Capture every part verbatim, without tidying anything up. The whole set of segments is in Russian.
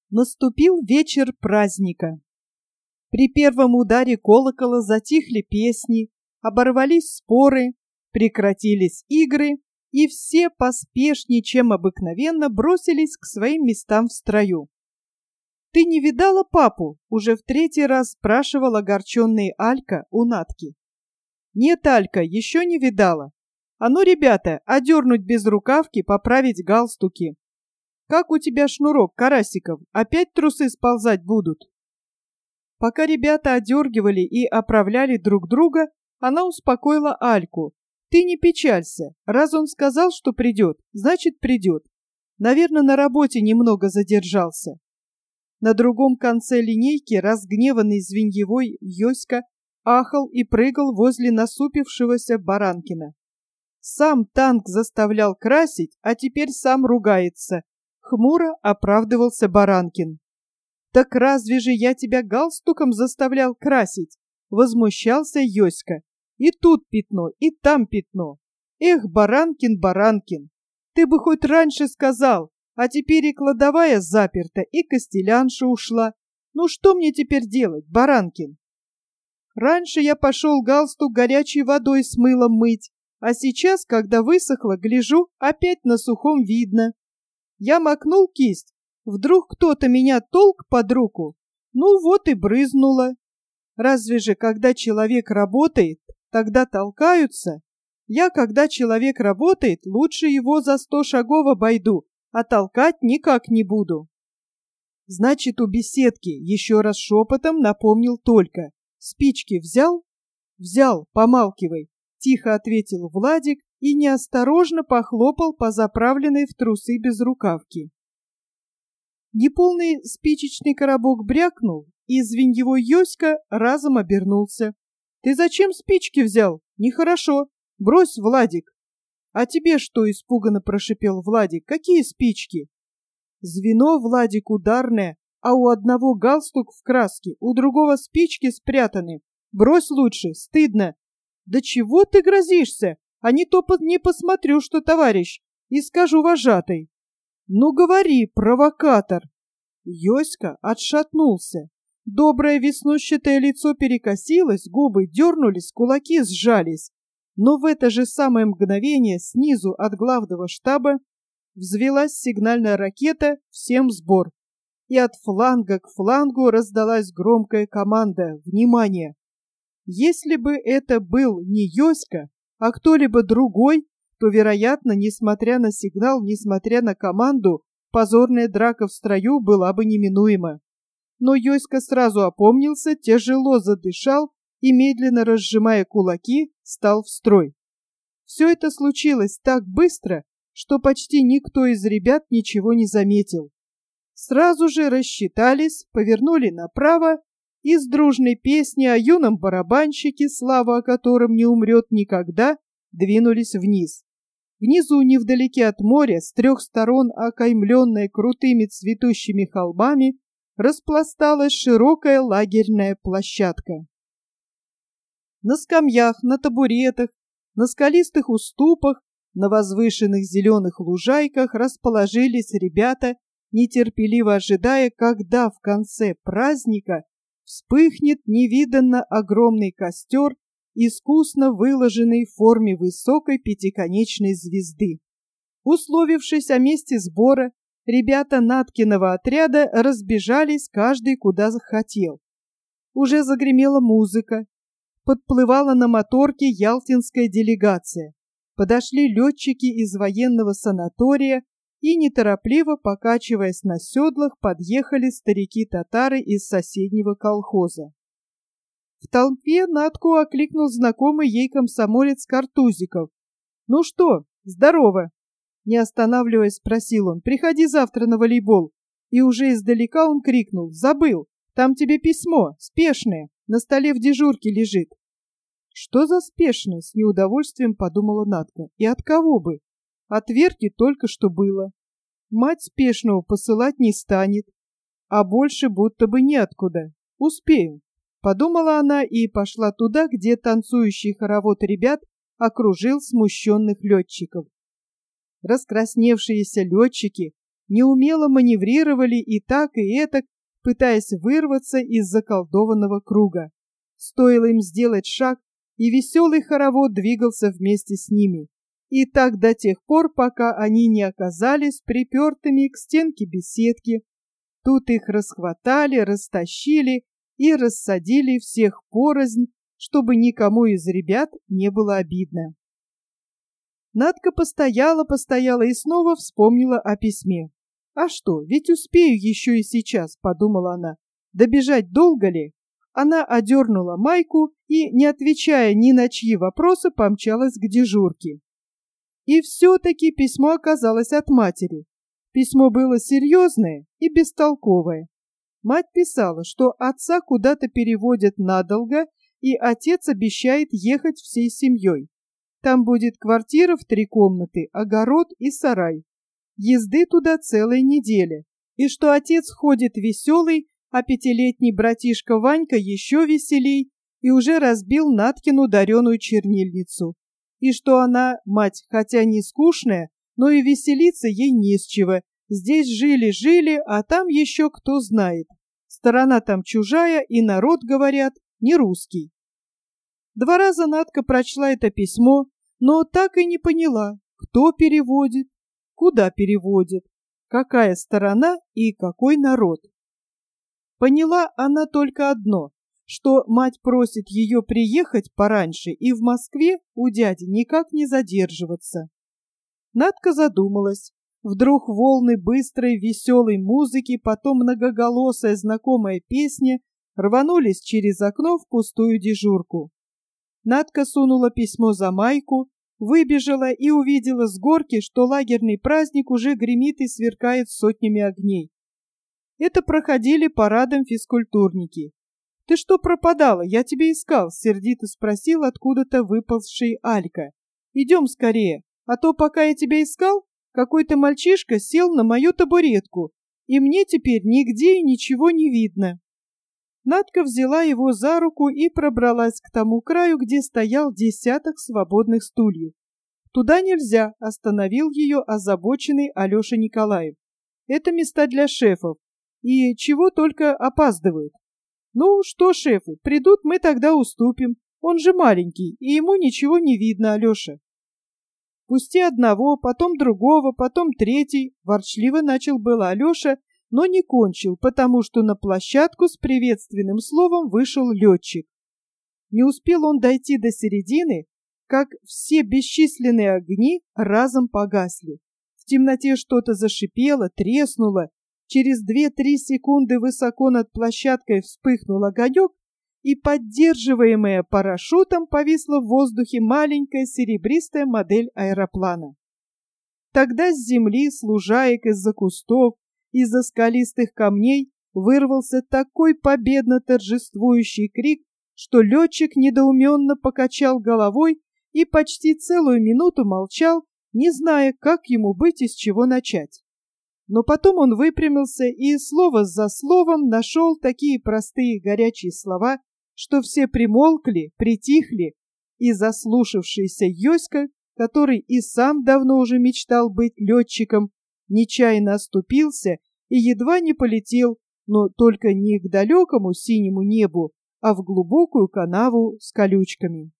Наступил вечер праздника. При первом ударе колокола затихли песни, оборвались споры, прекратились игры, и все поспешнее, чем обыкновенно, бросились к своим местам в строю. «Ты не видала папу?» — уже в третий раз спрашивал огорченный Алька у Натки. «Нет, Алька, еще не видала. А ну, ребята, одернуть безрукавки, поправить галстуки. Как у тебя шнурок, Карасиков? Опять трусы сползать будут?» Пока ребята одергивали и оправляли друг друга, она успокоила Альку. «Ты не печалься. Раз он сказал, что придет, значит придет. Наверное, на работе немного задержался». На другом конце линейки разгневанный Звеньевой Йоська ахал и прыгал возле насупившегося Баранкина. Сам танк заставлял красить, а теперь сам ругается. Хмуро оправдывался Баранкин. «Так разве же я тебя галстуком заставлял красить?» — возмущался Йоська. «И тут пятно, и там пятно. Эх, Баранкин, Баранкин, ты бы хоть раньше сказал, а теперь и кладовая заперта, и костелянша ушла. Ну что мне теперь делать, Баранкин?» «Раньше я пошел галстук горячей водой с мылом мыть, а сейчас, когда высохло, гляжу, опять на сухом видно. Я макнул кисть, вдруг кто-то меня толк под руку, ну вот и брызнуло. Разве же, когда человек работает, тогда толкаются? Я, когда человек работает, лучше его за сто шагов обойду, а толкать никак не буду». «Значит, у беседки», — еще раз шепотом напомнил Толька. «Спички взял?» «Взял, помалкивай», — тихо ответил Владик и неосторожно похлопал по заправленной в трусы безрукавке. Неполный спичечный коробок брякнул, и Звеньевой Йоська разом обернулся. «Ты зачем спички взял? Нехорошо. Брось, Владик». «А тебе что?» — испуганно прошипел Владик. «Какие спички?» «Звено, Владик, ударное, а у одного галстук в краске, у другого спички спрятаны. Брось лучше, стыдно». «Да чего ты грозишься? А не то не посмотрю, что товарищ, и скажу вожатой». «Ну говори, провокатор!» Йоська отшатнулся. Доброе веснущатое лицо перекосилось, губы дернулись, кулаки сжались. Но в это же самое мгновение снизу от главного штаба взвелась сигнальная ракета «Всем сбор!» И от фланга к флангу раздалась громкая команда «Внимание!». Если бы это был не Йоська, а кто-либо другой, то, вероятно, несмотря на сигнал, несмотря на команду, позорная драка в строю была бы неминуема. Но Йоська сразу опомнился, тяжело задышал и, медленно разжимая кулаки, стал в строй. Все это случилось так быстро, что почти никто из ребят ничего не заметил. Сразу же рассчитались, повернули направо и с дружной песней о юном барабанщике, слава о котором не умрет никогда, двинулись вниз. Внизу, невдалеке от моря, с трех сторон окаймленная крутыми цветущими холмами, распласталась широкая лагерная площадка. На скамьях, на табуретах, на скалистых уступах, на возвышенных зеленых лужайках расположились ребята, нетерпеливо ожидая, когда в конце праздника вспыхнет невиданно огромный костер, искусно выложенный в форме высокой пятиконечной звезды. Условившись о месте сбора, ребята Наткиного отряда разбежались каждый куда захотел. Уже загремела музыка, подплывала на моторке ялтинская делегация. Подошли летчики из военного санатория и, неторопливо покачиваясь на седлах, подъехали старики-татары из соседнего колхоза. В толпе Натку окликнул знакомый ей комсомолец Картузиков. «Ну что, здорово!» Не останавливаясь, спросил он. «Приходи завтра на волейбол». И уже издалека он крикнул. «Забыл! Там тебе письмо, спешное, на столе в дежурке лежит». «Что за спешное?» — с неудовольствием подумала Натка. «И от кого бы? От Верки только что было. Мать спешного посылать не станет, а больше будто бы неоткуда. Успею». Подумала она и пошла туда, где танцующий хоровод ребят окружил смущенных летчиков. Раскрасневшиеся летчики, неумело маневрировали и так, и этак, пытаясь вырваться из заколдованного круга. Стоило им сделать шаг, и веселый хоровод двигался вместе с ними. И так до тех пор, пока они не оказались припертыми к стенке беседки. Тут их расхватали, растащили и рассадили всех порознь, чтобы никому из ребят не было обидно. Надка постояла-постояла и снова вспомнила о письме. «А что, ведь успею еще и сейчас», — подумала она. «Добежать долго ли?» Она одернула майку и, не отвечая ни на чьи вопросы, помчалась к дежурке. И все-таки письмо оказалось от матери. Письмо было серьезное и бестолковое. Мать писала, что отца куда-то переводят надолго, и отец обещает ехать всей семьей. Там будет квартира в три комнаты, огород и сарай. Езды туда целая неделя. И что отец ходит веселый, а пятилетний братишка Ванька еще веселей и уже разбил Наткину дареную чернильницу. И что она, мать, хотя не скучная, но и веселиться ей не с чего. Здесь жили-жили, а там еще кто знает. Сторона там чужая, и народ, говорят, не русский. Два раза Надка прочла это письмо, но так и не поняла, кто переводит, куда переводит, какая сторона и какой народ. Поняла она только одно, что мать просит ее приехать пораньше и в Москве у дяди никак не задерживаться. Надка задумалась. Вдруг волны быстрой, веселой музыки, потом многоголосая знакомая песня рванулись через окно в пустую дежурку. Надка сунула письмо за майку, выбежала и увидела с горки, что лагерный праздник уже гремит и сверкает сотнями огней. Это проходили парадом физкультурники. «Ты что пропадала? Я тебя искал», — сердито спросил откуда-то выползший Алька. «Идем скорее, а то, пока я тебя искал, какой-то мальчишка сел на мою табуретку, и мне теперь нигде и ничего не видно». Надка взяла его за руку и пробралась к тому краю, где стоял десяток свободных стульев. «Туда нельзя», — остановил ее озабоченный Алеша Николаев. «Это места для шефов, и чего только опаздывают». «Ну что, шефы, придут, мы тогда уступим. Он же маленький, и ему ничего не видно, Алеша». «Пусти одного, потом другого, потом третий», — ворчливо начал было Алеша, но не кончил, потому что на площадку с приветственным словом вышел летчик. Не успел он дойти до середины, как все бесчисленные огни разом погасли. В темноте что-то зашипело, треснуло. Через две-три секунды высоко над площадкой вспыхнул огонек, и, поддерживаемая парашютом, повисла в воздухе маленькая серебристая модель аэроплана. Тогда с земли, с лужаек, из-за кустов, из-за скалистых камней вырвался такой победно торжествующий крик, что летчик недоуменно покачал головой и почти целую минуту молчал, не зная, как ему быть и с чего начать. Но потом он выпрямился и слово за словом нашел такие простые горячие слова, что все примолкли, притихли, и заслушавшийся Йоська, который и сам давно уже мечтал быть летчиком, нечаянно оступился и едва не полетел, но только не к далекому синему небу, а в глубокую канаву с колючками.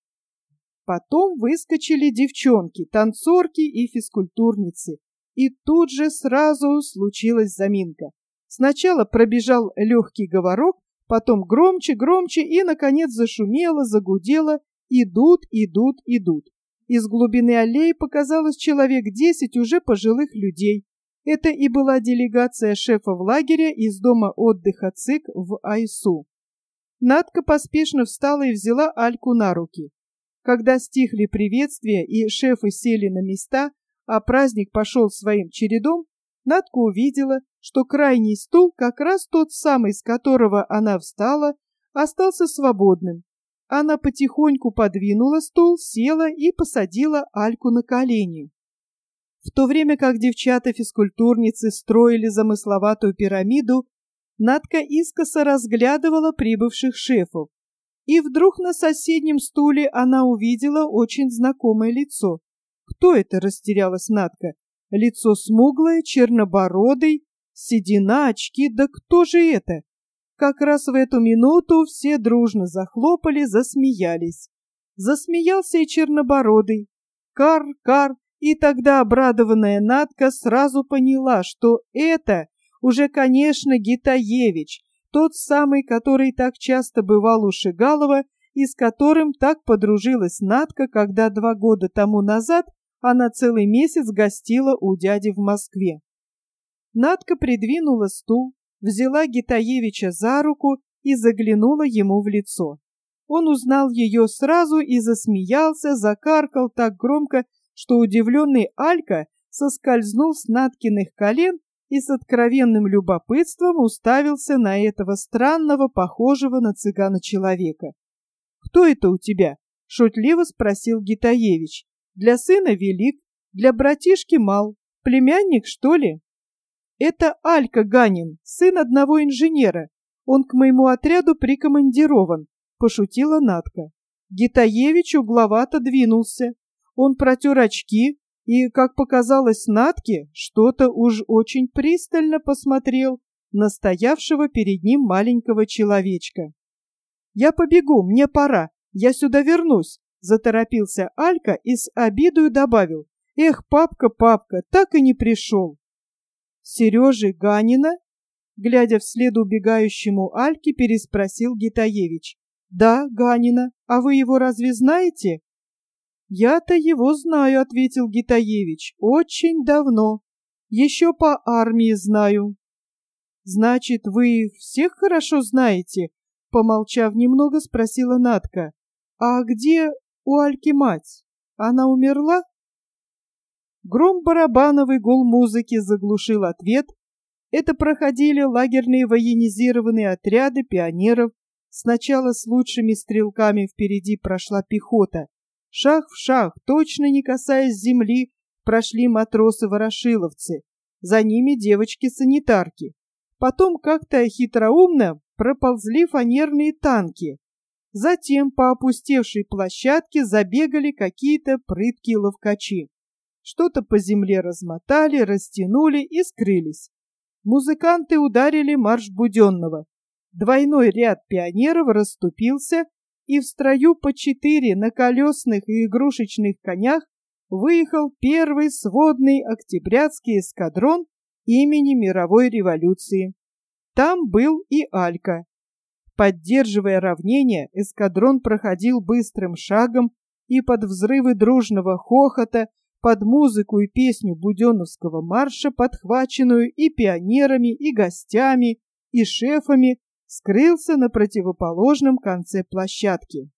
Потом выскочили девчонки, танцорки и физкультурницы, и тут же сразу случилась заминка. Сначала пробежал легкий говорок, потом громче, громче и, наконец, зашумело, загудело: идут, идут, идут. Из глубины аллеи показалось человек десять уже пожилых людей. Это и была делегация шефов лагеря из дома отдыха ЦИК в Айсу. Надка поспешно встала и взяла Альку на руки. Когда стихли приветствия и шефы сели на места, а праздник пошел своим чередом, Надка увидела, что крайний стул, как раз тот самый, с которого она встала, остался свободным. Она потихоньку подвинула стул, села и посадила Альку на колени. В то время как девчата-физкультурницы строили замысловатую пирамиду, Надка искоса разглядывала прибывших шефов. И вдруг на соседнем стуле она увидела очень знакомое лицо. «Кто это?» — растерялась Надка. Лицо смуглое, чернобородый, седина, очки, да кто же это? Как раз в эту минуту все дружно захлопали, засмеялись. Засмеялся и чернобородый. Кар, кар, и тогда обрадованная Надка сразу поняла, что это уже, конечно, Гитаевич, тот самый, который так часто бывал у Шигалова и с которым так подружилась Надка, когда два года тому назад она целый месяц гостила у дяди в Москве. Надка придвинула стул, взяла Гитаевича за руку и заглянула ему в лицо. Он узнал ее сразу и засмеялся, закаркал так громко, что удивленный Алька соскользнул с Надкиных колен и с откровенным любопытством уставился на этого странного, похожего на цыгана человека. «Кто это у тебя?» — шутливо спросил Гитаевич. «Для сына велик, для братишки мал. Племянник, что ли?» «Это Алька Ганин, сын одного инженера. Он к моему отряду прикомандирован», — пошутила Надка. Гитаевич угловато двинулся. Он протер очки и, как показалось Надке, что-то уж очень пристально посмотрел на стоявшего перед ним маленького человечка. «Я побегу, мне пора, я сюда вернусь», — заторопился Алька и с обидою добавил. «Эх, папка, папка, так и не пришел». «Сережи Ганина?» — глядя вслед убегающему Альке, переспросил Гитаевич. «Да, Ганина. А вы его разве знаете?» «Я-то его знаю», — ответил Гитаевич. «Очень давно. Еще по армии знаю». «Значит, вы их всех хорошо знаете?» — помолчав немного, спросила Надка. «А где у Альки мать? Она умерла?» Гром барабановый гул музыки заглушил ответ. Это проходили лагерные военизированные отряды пионеров. Сначала с лучшими стрелками впереди прошла пехота. Шаг в шаг, точно не касаясь земли, прошли матросы-ворошиловцы. За ними девочки-санитарки. Потом как-то хитроумно проползли фанерные танки. Затем по опустевшей площадке забегали какие-то прыткие ловкачи. Что-то по земле размотали, растянули и скрылись. Музыканты ударили марш Буденного. Двойной ряд пионеров расступился, и в строю по четыре на колесных и игрушечных конях выехал первый сводный октябрятский эскадрон имени мировой революции. Там был и Алька. Поддерживая равнение, эскадрон проходил быстрым шагом, и под взрывы дружного хохота, под музыку и песню буденовского марша, подхваченную и пионерами, и гостями, и шефами, скрылся на противоположном конце площадки.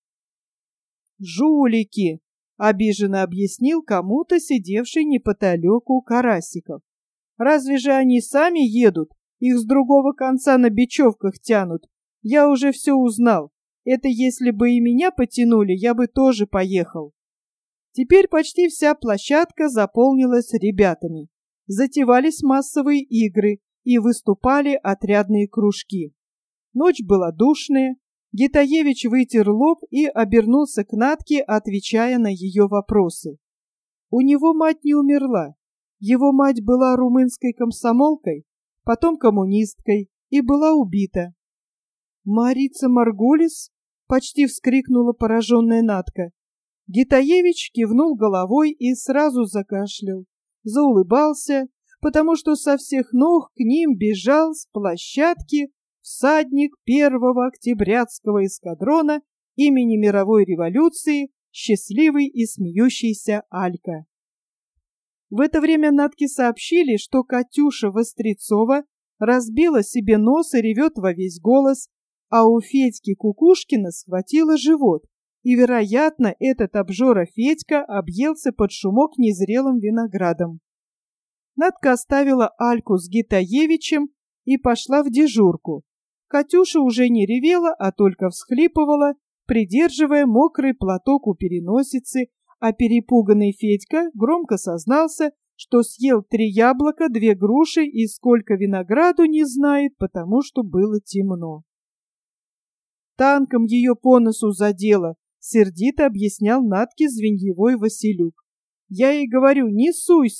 «Жулики!» — обиженно объяснил кому-то сидевший неподалеку Карасиков. «Разве же они сами едут? Их с другого конца на бечевках тянут. Я уже все узнал. Это если бы и меня потянули, я бы тоже поехал». Теперь почти вся площадка заполнилась ребятами. Затевались массовые игры и выступали отрядные кружки. Ночь была душная. Гитаевич вытер лоб и обернулся к Надке, отвечая на ее вопросы. У него мать не умерла. Его мать была румынской комсомолкой, потом коммунисткой и была убита. «Марица Маргулис?» — почти вскрикнула пораженная Надка. Гитаевич кивнул головой и сразу закашлял, заулыбался, потому что со всех ног к ним бежал с площадки всадник первого октябрятского эскадрона имени мировой революции, счастливый и смеющийся Алька. В это время Надке сообщили, что Катюша Вострецова разбила себе нос и ревет во весь голос, а у Федьки Кукушкина схватило живот, и, вероятно, этот обжора Федька объелся под шумок незрелым виноградом. Надка оставила Альку с Гитаевичем и пошла в дежурку. Катюша уже не ревела, а только всхлипывала, придерживая мокрый платок у переносицы, а перепуганный Федька громко сознался, что съел три яблока, две груши и сколько винограду не знает, потому что было темно. «Танком ее по носу задело», — сердито объяснял Надке Звеньевой Василюк. «Я ей говорю, не суйся,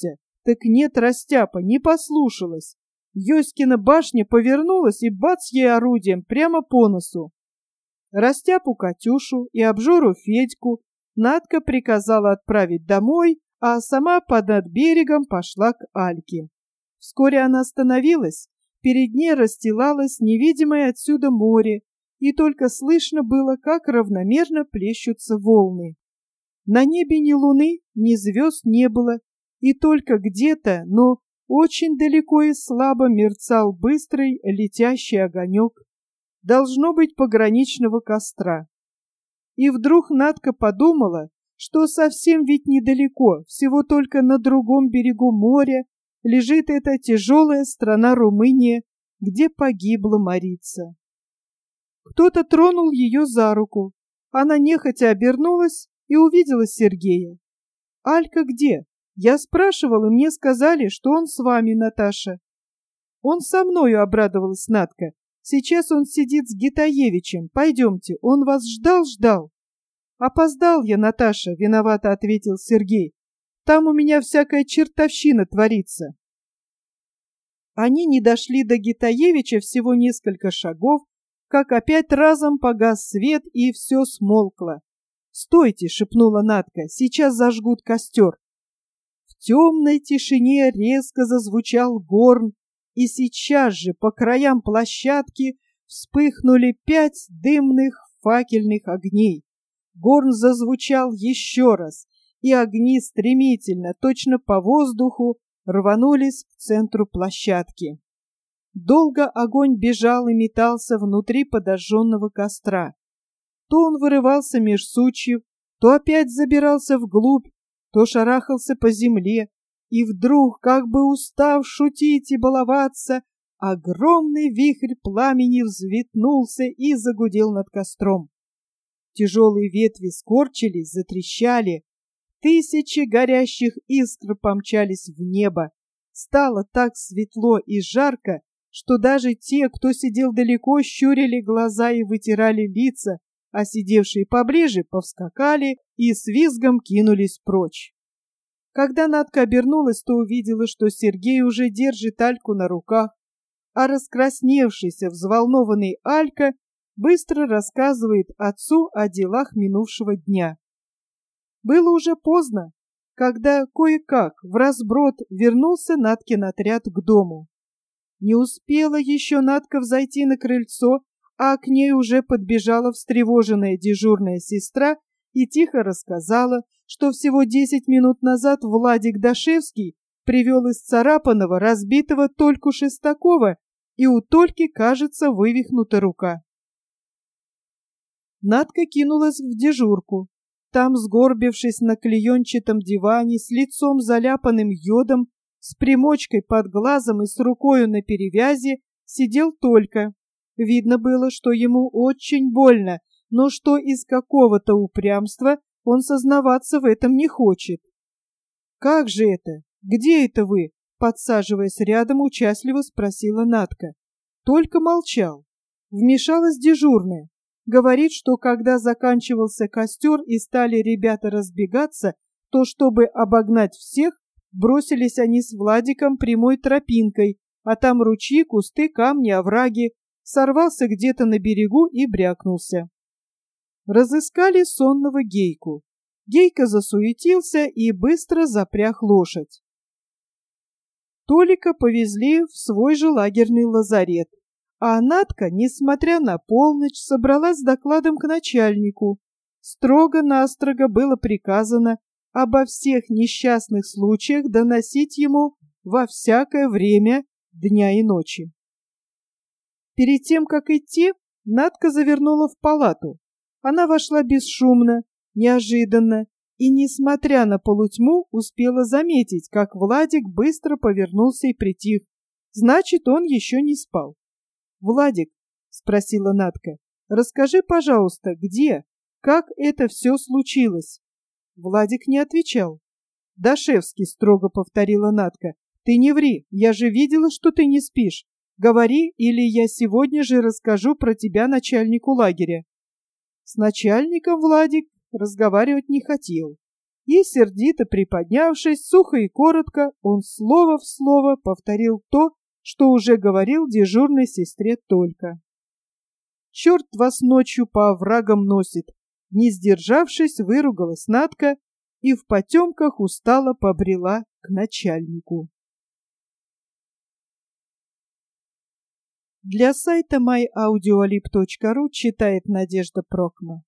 Так нет, растяпа, не послушалась. Йоськина башня повернулась и бац ей орудием прямо по носу. Растяпу Катюшу и обжору Федьку Надка приказала отправить домой, а сама под берегом пошла к Альке. Вскоре она остановилась, перед ней расстилалось невидимое отсюда море, и только слышно было, как равномерно плещутся волны. На небе ни луны, ни звезд не было, и только где-то, но очень далеко и слабо мерцал быстрый летящий огонек, должно быть, пограничного костра. И вдруг Надка подумала, что совсем ведь недалеко, всего только на другом берегу моря, лежит эта тяжелая страна Румыния, где погибла Марица. Кто-то тронул ее за руку. Она нехотя обернулась и увидела Сергея. «Алька где? Я спрашивала, и мне сказали, что он с вами, Наташа». «Он со мною», — обрадовалась Надка. «Сейчас он сидит с Гитаевичем. Пойдемте, он вас ждал-ждал». «Опоздал я, Наташа», — виновато ответил Сергей. «Там у меня всякая чертовщина творится». Они не дошли до Гитаевича всего несколько шагов, как опять разом погас свет, и все смолкло. «Стойте!» — шепнула Надка. «Сейчас зажгут костер». В темной тишине резко зазвучал горн, и сейчас же по краям площадки вспыхнули пять дымных факельных огней. Горн зазвучал еще раз, и огни стремительно, точно по воздуху, рванулись к центру площадки. Долго огонь бежал и метался внутри подожженного костра. То он вырывался меж сучьев, то опять забирался вглубь, то шарахался по земле, и вдруг, как бы устав шутить и баловаться, огромный вихрь пламени взметнулся и загудел над костром. Тяжелые ветви скорчились, затрещали. Тысячи горящих искр помчались в небо. Стало так светло и жарко, что даже те, кто сидел далеко, щурили глаза и вытирали лица, а сидевшие поближе повскакали и с визгом кинулись прочь. Когда Надка обернулась, то увидела, что Сергей уже держит Альку на руках, а раскрасневшийся, взволнованный Алька быстро рассказывает отцу о делах минувшего дня. Было уже поздно, когда кое-как вразброд вернулся Надкин отряд к дому. Не успела еще Надка взойти на крыльцо, а к ней уже подбежала встревоженная дежурная сестра и тихо рассказала, что всего десять минут назад Владик Дашевский привел из царапанного, разбитого Тольку Шестакова, и у Тольки, кажется, вывихнута рука. Надка кинулась в дежурку. Там, сгорбившись на клеенчатом диване, с лицом заляпанным йодом, с примочкой под глазом и с рукою на перевязи, сидел Толька. Видно было, что ему очень больно, но что из какого-то упрямства он сознаваться в этом не хочет. «Как же это? Где это вы?» — подсаживаясь рядом, участливо спросила Надка. Толька молчал. Вмешалась дежурная. Говорит, что когда заканчивался костер и стали ребята разбегаться, то, чтобы обогнать всех, бросились они с Владиком прямой тропинкой, а там ручьи, кусты, камни, овраги. Сорвался где-то на берегу и брякнулся. Разыскали сонного Гейку. Гейка засуетился и быстро запряг лошадь. Толика повезли в свой же лагерный лазарет, а Надка, несмотря на полночь, собралась с докладом к начальнику. Строго-настрого было приказано обо всех несчастных случаях доносить ему во всякое время дня и ночи. Перед тем, как идти, Надка завернула в палату. Она вошла бесшумно, неожиданно, и, несмотря на полутьму, успела заметить, как Владик быстро повернулся и притих. Значит, он еще не спал. «Владик», — спросила Надка, — «расскажи, пожалуйста, где, как это все случилось?» Владик не отвечал. «Дашевский», — строго повторила Надка, — «ты не ври, я же видела, что ты не спишь. Говори, или я сегодня же расскажу про тебя начальнику лагеря». С начальником Владик разговаривать не хотел. И, сердито приподнявшись, сухо и коротко, он слово в слово повторил то, что уже говорил дежурной сестре Только. «Черт вас ночью по оврагам носит!» Не сдержавшись, выругалась Надка и в потемках устало побрела к начальнику. Для сайта май аудиолиб точка ру читает Надежда Прокма.